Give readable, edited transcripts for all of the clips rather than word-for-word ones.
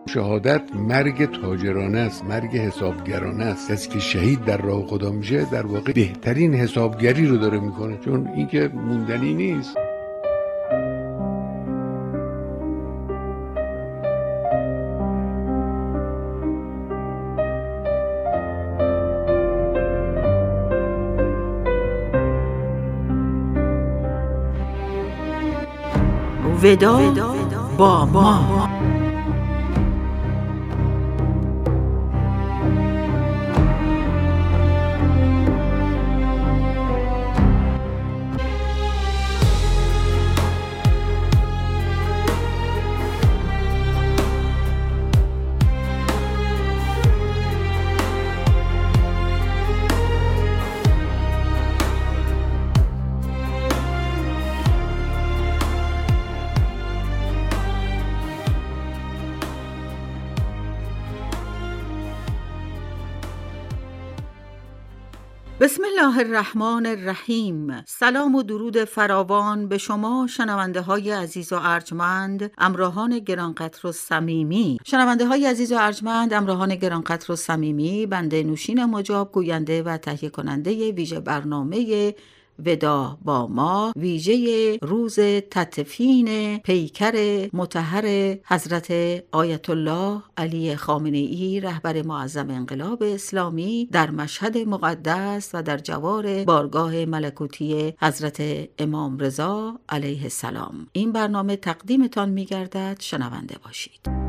شهادت مرگ تاجرانه است، مرگ حسابگرانه است. کسی که شهید در راه خدا میشه در واقع بهترین حسابگری رو داره میکنه، چون این که موندنی نیست. ودا با ما. بسم الله الرحمن الرحیم. سلام و درود فراوان به شما شنونده های عزیز و ارجمند، همراهان گرانقدر و صمیمی. شنونده های عزیز و ارجمند، همراهان گرانقدر و صمیمی، بنده نوشین مجاب، گوینده و تهیه کننده ویژه برنامه ودا با ما، ویژه روز تدفین پیکر مطهر حضرت آیت الله علی خامنه‌ای رهبر معظم انقلاب اسلامی در مشهد مقدس و در جوار بارگاه ملکوتی حضرت امام رضا علیه السلام. این برنامه تقدیمتان می‌گردد، شنونده باشید.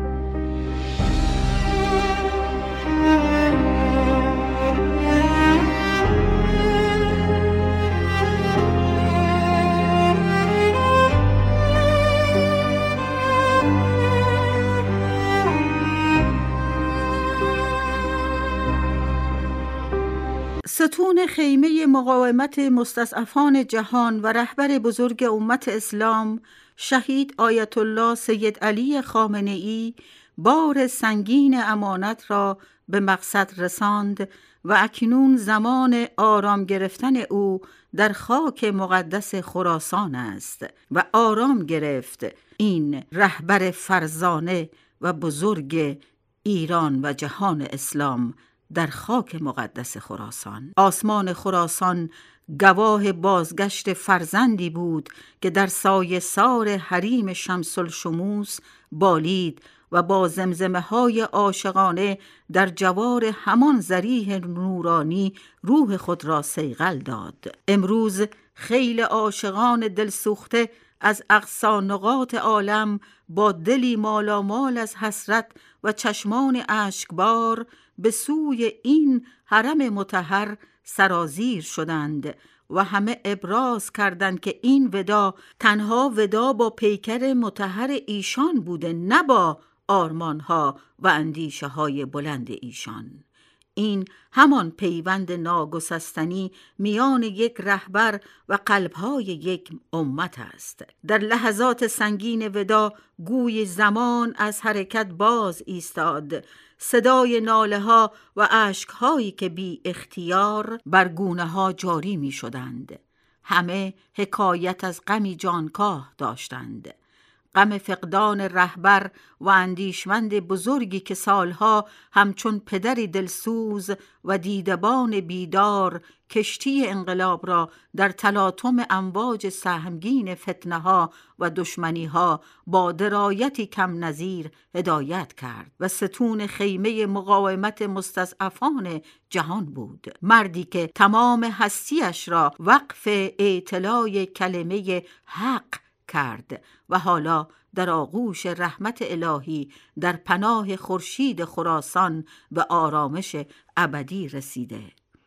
ستون خیمه مقاومت مستضعفان جهان و رهبر بزرگ امت اسلام شهید آیت الله سید علی خامنه‌ای بار سنگین امانت را به مقصد رساند و اکنون زمان آرام گرفتن او در خاک مقدس خراسان است و آرام گرفت این رهبر فرزانه و بزرگ ایران و جهان اسلام در خاک مقدس خراسان. آسمان خراسان گواه بازگشت فرزندی بود که در سایه سار حریم شمس الشموس بالید و با زمزمه های عاشقانه در جوار همان ضریح نورانی روح خود را صیقل داد. امروز خیل عاشقان دلسوخته از اقصی نقاط عالم با دلی مالامال از حسرت و چشمان اشکبار به سوی این حرم مطهر سرازیر شدند و همه ابراز کردند که این ودا تنها ودا با پیکر مطهر ایشان بوده، نه با آرمانها و اندیشه های بلند ایشان. این همان پیوند ناگسستنی میان یک رهبر و قلب‌های یک امت است. در لحظات سنگین ودا گوی زمان از حرکت باز ایستاد. صدای ناله ها و اشک هایی که بی اختیار بر گونه ها جاری می شدند. همه حکایت از غمی جانکاه داشتند. غم فقدان رهبر و اندیشمند بزرگی که سالها همچون پدری دلسوز و دیدبان بیدار کشتی انقلاب را در تلاطم امواج سهمگین فتنه ها و دشمنی ها با درایتی کم نظیر هدایت کرد و ستون خیمه مقاومت مستضعفان جهان بود. مردی که تمام هستیش را وقف اعتلای کلمه حق کرد و حالا در آغوش رحمت الهی در پناه خورشید خراسان به آرامش ابدی رسیده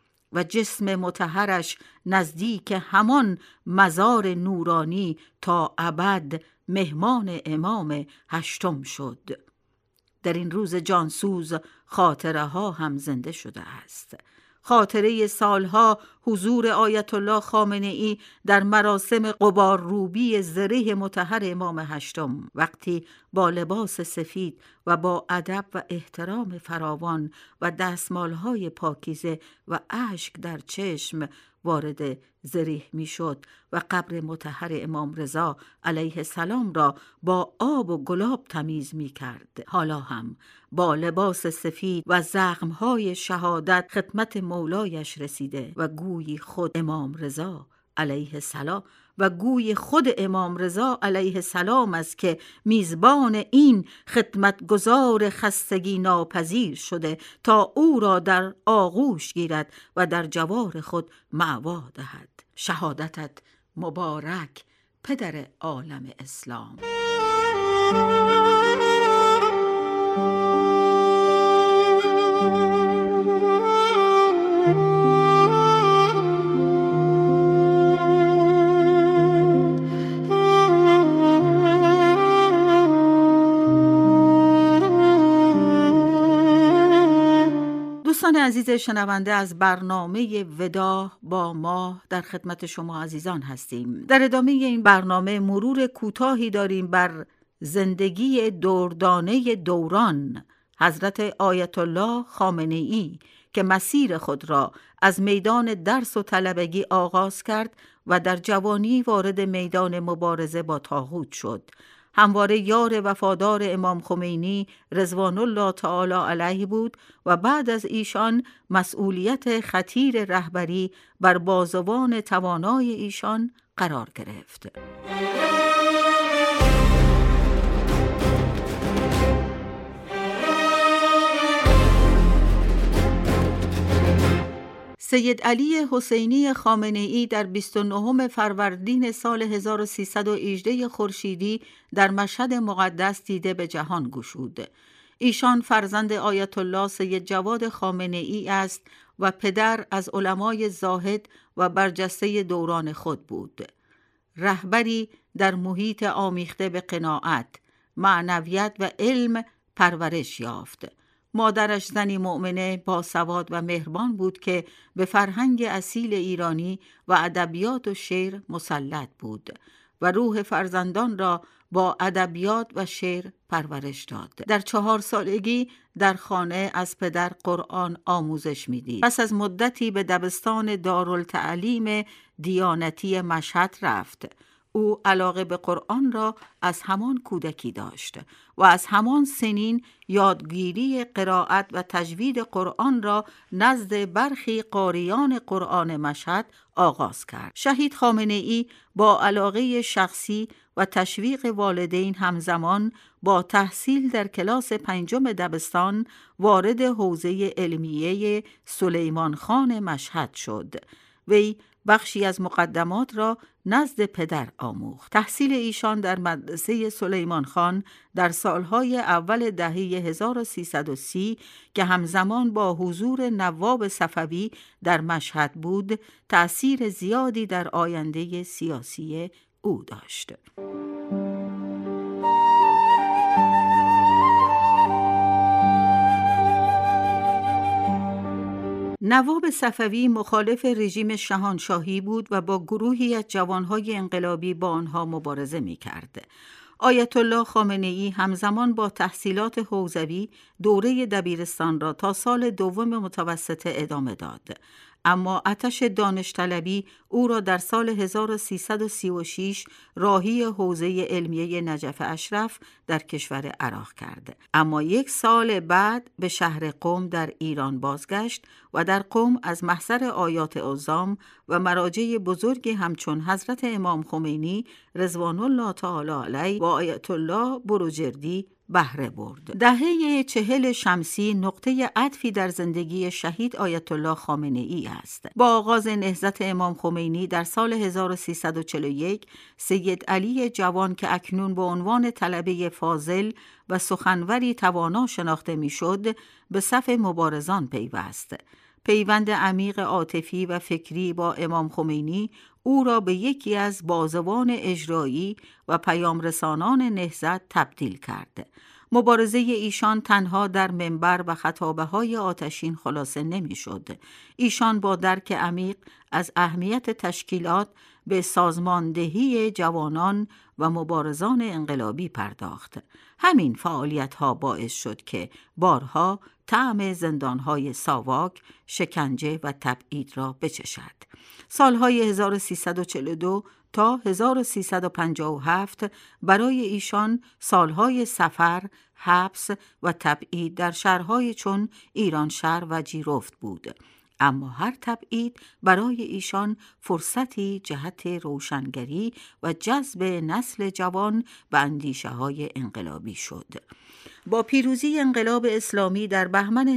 و جسم مطهرش نزدیک همان مزار نورانی تا ابد مهمان امام هشتم شد. در این روز جانسوز خاطره ها هم زنده شده است. خاطره سالها حضور آیت الله خامنه‌ای در مراسم غبارروبی ضریح مطهر امام هشتم، وقتی با لباس سفید و با ادب و احترام فراوان و دستمالهای پاکیزه و اشک در چشم وارد ضریح میشد و قبر مطهر امام رضا علیه السلام را با آب و گلاب تمیز میکرد. حالا هم با لباس سفید و زخمهای شهادت خدمت مولایش رسیده و گویی خود امام رضا علیه السلام است که میزبان این خدمتگزار خستگی ناپذیر شده تا او را در آغوش گیرد و در جوار خود مأوا دهد. شهادتت مبارک پدر عالم اسلام. دوستان عزیز شنونده، از برنامه وداع با ماه در خدمت شما عزیزان هستیم. در ادامه این برنامه مرور کوتاهی داریم بر زندگی دردانه دوران حضرت آیت الله خامنه‌ای که مسیر خود را از میدان درس و طلبگی آغاز کرد و در جوانی وارد میدان مبارزه با طاغوت شد. همواره یار وفادار امام خمینی رضوان الله تعالی علیه بود و بعد از ایشان مسئولیت خطیر رهبری بر بازوان توانای ایشان قرار گرفت. سید علی حسینی خامنه‌ای در 29 فروردین سال 1318 خورشیدی در مشهد مقدس دیده به جهان گشود. ایشان فرزند آیت الله سید جواد خامنه‌ای است و پدر از علمای زاهد و برجسته دوران خود بود. رهبری در محیط آمیخته به قناعت، معنویت و علم پرورش یافت. مادرش زنی مؤمنه با سواد و مهربان بود که به فرهنگ اصیل ایرانی و ادبیات و شعر مسلط بود و روح فرزندان را با ادبیات و شعر پرورش داد. در 4 سالگی در خانه از پدر قرآن آموزش می‌دید. پس از مدتی به دبستان دارالتعلیم دیانتی مشهد رفت. او علاقه به قرآن را از همان کودکی داشت و از همان سنین یادگیری قرائت و تجوید قرآن را نزد برخی قاریان قرآن مشهد آغاز کرد. شهید خامنه‌ای با علاقه شخصی و تشویق والدین همزمان با تحصیل در کلاس 5 دبستان وارد حوزه علمیه سلیمان خان مشهد شد. وی بخشی از مقدمات را نزد پدر آموخت. تحصیل ایشان در مدرسه سلیمان خان در سالهای اول دهه 1330 که همزمان با حضور نواب صفوی در مشهد بود، تأثیر زیادی در آینده سیاسی او داشت. نواب صفوی مخالف رژیم شاهنشاهی بود و با گروهی از جوانهای انقلابی با آنها مبارزه می‌کرد. آیت الله خامنه‌ای همزمان با تحصیلات حوزوی دوره دبیرستان را تا سال 2 متوسطه ادامه داد. اما آتش دانشطلبی او را در سال 1336 راهی حوزه علمیه نجف اشرف در کشور عراق کرد. اما 1 سال بعد به شهر قم در ایران بازگشت و در قم از محضر آیات عظام و مراجع بزرگ همچون حضرت امام خمینی رضوان الله تعالی علیه و آیت الله بروجردی بهره برد. دهه 40 شمسی نقطه عطفی در زندگی شهید آیت الله خامنه‌ای است. با آغاز نهضت امام خمینی در سال 1341 سید علی جوان که اکنون به عنوان طلبه فاضل و سخنوری توانا شناخته میشد، به صف مبارزان پیوست. پیوند عمیق عاطفی و فکری با امام خمینی او را به یکی از بازوان اجرایی و پیامرسانان نهضت تبدیل کرد. مبارزه ایشان تنها در منبر و خطابه‌های آتشین خلاصه نمی‌شد. ایشان با درک عمیق از اهمیت تشکیلات به سازماندهی جوانان و مبارزان انقلابی پرداخت. همین فعالیت‌ها باعث شد که بارها طعم زندان‌های ساواک، شکنجه و تبعید را بچشد. سالهای 1342 تا 1357 برای ایشان سالهای سفر، حبس و تبعید در شهرهای چون ایرانشهر و جیرفت بود. اما هر تبعید برای ایشان فرصتی جهت روشنگری و جذب نسل جوان به اندیشه‌های انقلابی شد. با پیروزی انقلاب اسلامی در بهمن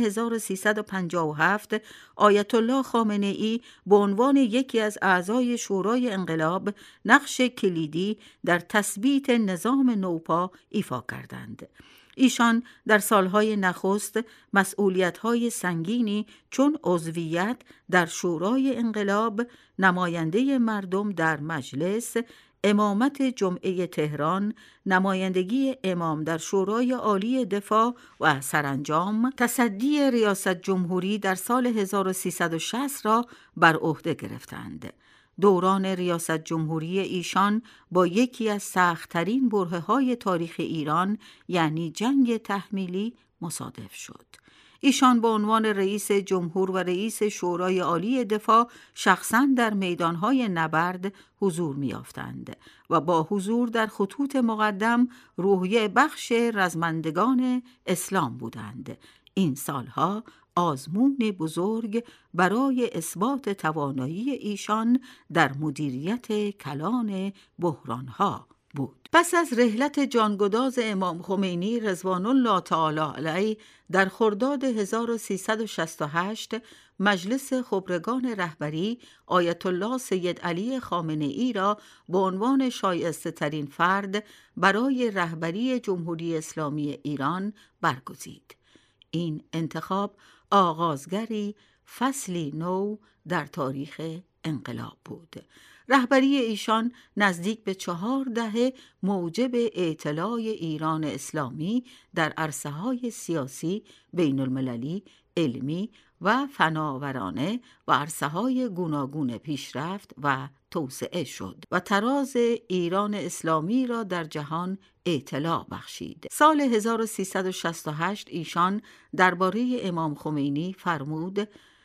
1357 آیت الله خامنه‌ای به عنوان یکی از اعضای شورای انقلاب نقش کلیدی در تثبیت نظام نوپا ایفا کردند. ایشان در سالهای نخست مسئولیت‌های سنگینی چون عضویت در شورای انقلاب، نماینده مردم در مجلس، امامت جمعه تهران، نمایندگی امام در شورای عالی دفاع و سرانجام تصدی ریاست جمهوری در سال 1360 را بر عهده گرفتند. دوران ریاست جمهوری ایشان با یکی از سخت‌ترین برهه‌های تاریخ ایران یعنی جنگ تحمیلی مصادف شد. ایشان به عنوان رئیس جمهور و رئیس شورای عالی دفاع شخصاً در میدانهای نبرد حضور می‌یافتند و با حضور در خطوط مقدم روحیه بخش رزمندگان اسلام بودند. این سالها آزمون بزرگ برای اثبات توانایی ایشان در مدیریت کلان بحرانها بود. پس از رحلت جانگداز امام خمینی رضوان الله تعالی علیه در خرداد 1368 مجلس خبرگان رهبری آیت الله سید علی خامنه‌ای را به عنوان شایسته ترین فرد برای رهبری جمهوری اسلامی ایران برگزید. این انتخاب آغازگری فصلی نو در تاریخ انقلاب بود. رهبری ایشان نزدیک به 4 دهه موجب اطلاع ایران اسلامی در عرصه‌های سیاسی، بین المللی، علمی و فناورانه و عرصه‌های گوناگون پیشرفت و توسعه شد و تراز ایران اسلامی را در جهان اطلاع بخشید. سال 1368 ایشان درباره امام خمینی فرمود: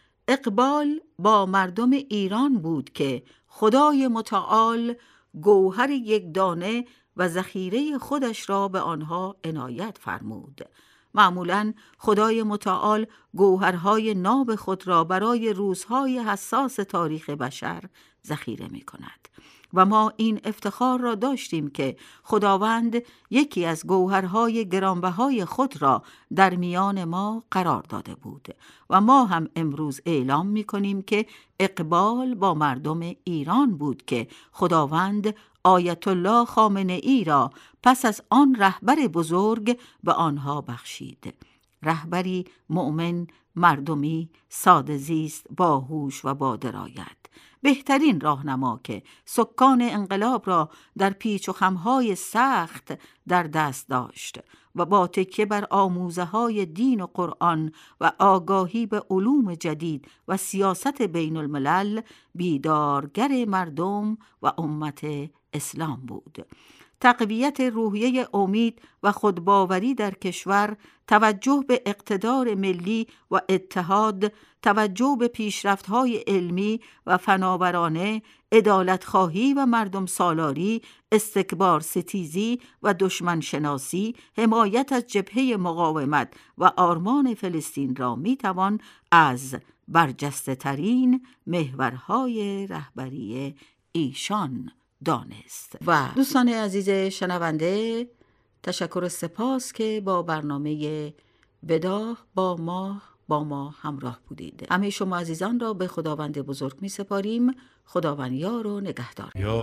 اقبال با مردم ایران بود که خدای متعال گوهر یک دانه و ذخیره خودش را به آنها عنایت فرمود. معمولاً خدای متعال گوهرهای ناب خود را برای روزهای حساس تاریخ بشر ذخیره می کند و ما این افتخار را داشتیم که خداوند یکی از گوهرهای گرانبهای خود را در میان ما قرار داده بود و ما هم امروز اعلام می کنیم که اقبال با مردم ایران بود که خداوند آیت الله خامنه‌ای را پس از آن رهبر بزرگ به آنها بخشید. رهبری مؤمن، مردمی، ساده زیست، باهوش و با درایت. بهترین راهنما که سکان انقلاب را در پیچ و خم‌های سخت در دست داشت و با تکیه بر آموزه‌های دین و قرآن و آگاهی به علوم جدید و سیاست بین الملل بیدارگر مردم و امت اسلام بود. تقویت روحیه امید و خودباوری در کشور، توجه به اقتدار ملی و اتحاد، توجه به پیشرفت‌های علمی و فناورانه، عدالت‌خواهی و مردم سالاری، استکبار ستیزی و دشمن شناسی، حمایت از جبهه مقاومت و آرمان فلسطین را می‌توان از برجسته ترین محورهای رهبری ایشان دانست. و دوستان عزیز شنونده، تشکر و سپاس که با برنامه ودا با ما همراه بودید. همه شما عزیزان را به خداوند بزرگ می سپاریم. خداوند یار و نگهدار. یا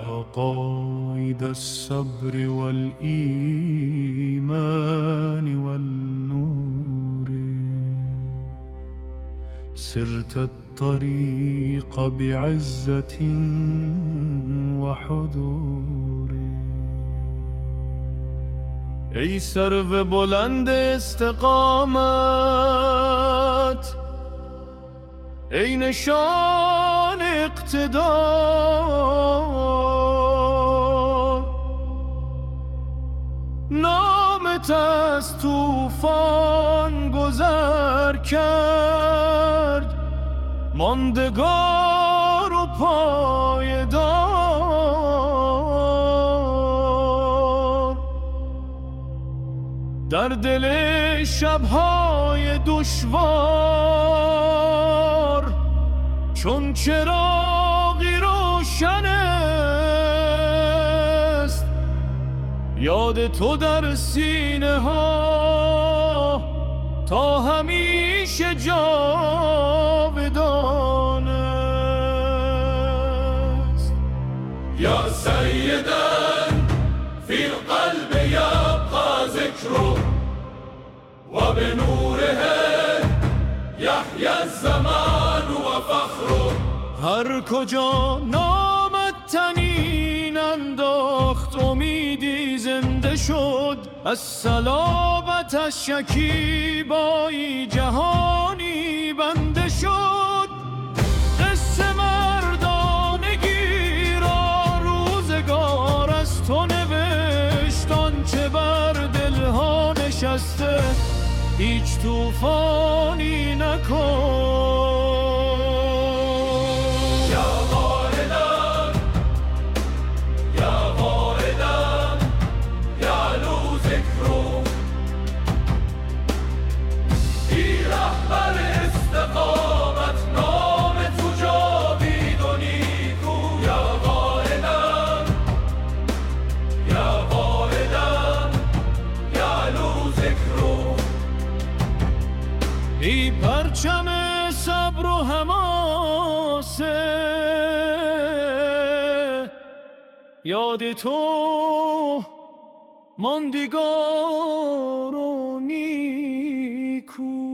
قائد الصبر والایمان والنور سرت الطريق بعزة وحضور ای سرو بلند استقامت، ای نشان اقتدار، نامت از طوفان گذر کرد، ماندگار و پایدار. در دل شب‌های دشوار چون چراغی روشن است، یاد تو در سینه ها تا همیشه جاودان است. یا سیدن فی القلب یبقى ذکره و به نوره یحیی الزمان و فخره. هر کجا نامت تنین انداخت امیدی زنده شد، از صلابتش شکیبایی جهانی بنده شد. قصه مردانگی را روزگار از تو نوشت، آنچه بر دلها نشسته هیچ طوفانی نکن. ای پرچم صبر و حماسه، یاد تو ماندگار و نیکو.